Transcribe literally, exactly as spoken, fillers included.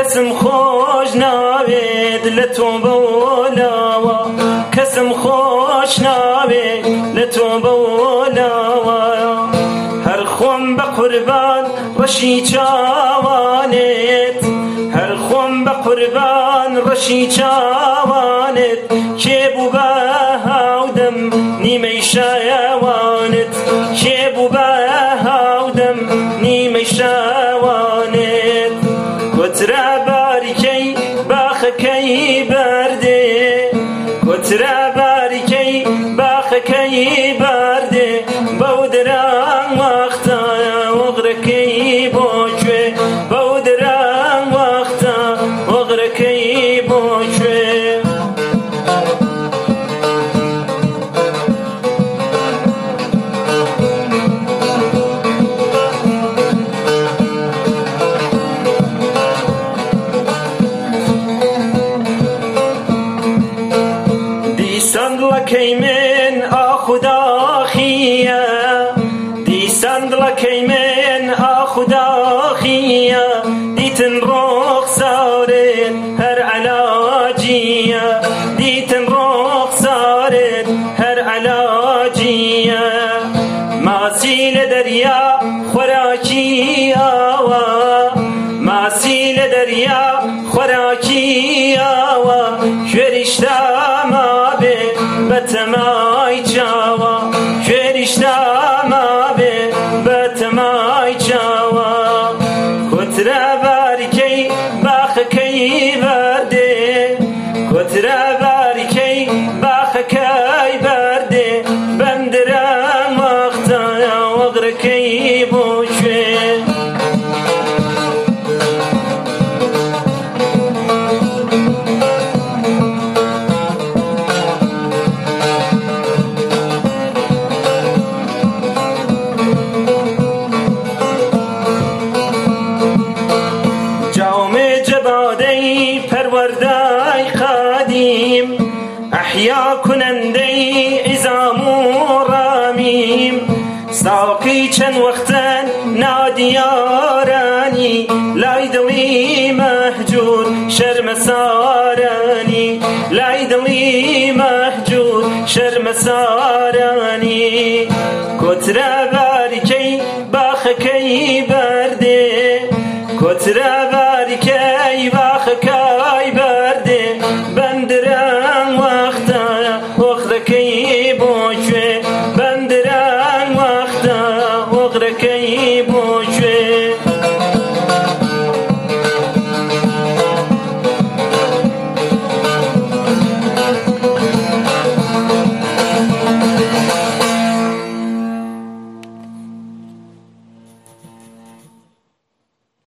کەسم خۆش ناوێت لە تۆ بەولاوە کەسم خۆش ناوێت لە تۆ بەولاوە هەر خۆم بە قوربان ڕەشی چاوانێت هەر خۆم بە قوربان ڕەشی چاوانێت کێبوو بە هاودەم نیمەی شایەوانت کێبوو بە هاودەم نیمەی شایەوانت کۆترە باریکەی باخەکەی بەردێ کۆترە باریکەی باخەکەی بەردێ بەو درەنگ وەختە وەغرەکەی بۆ کوێ بەو درەنگ وەختە وەغرەکەی بۆ کوێ دڵەکەی من ئاخوداخیە دیسان دڵەکەی من ئاخوداخیە دیتن ڕۆخسارت هەر عەلاجیە دیتن ڕۆخسارت هەر عەلاجیە ماسی لە دەریا خۆراکی ئاوە ماسی لە دەریا خۆراکی ئاوە کوێریشتا بەتەمای چاوە کوێریشتا مابێ بەتەمای چاوە کۆترە باریکەی باخەکەی بەردێ کۆترە باریکەی باخەکەی بەردێ بەندرەنگ وەختە وەغرەکەی بۆ کوێ پەروەردەی قەدیم ئەحیا کونەندەی عیزام و ڕامیم ساقی چەند وەختەن نادیارانی لای دڵی مەهجوور شەرمەسارانی لای دڵی مەهجوور شەرمەسارانی کۆترە باریکەی باخەکەی بەردێ کۆترە باریکەی باخەکەی بەردێ بەندرەنگ وەختە وەغرەکەی بۆ کوێ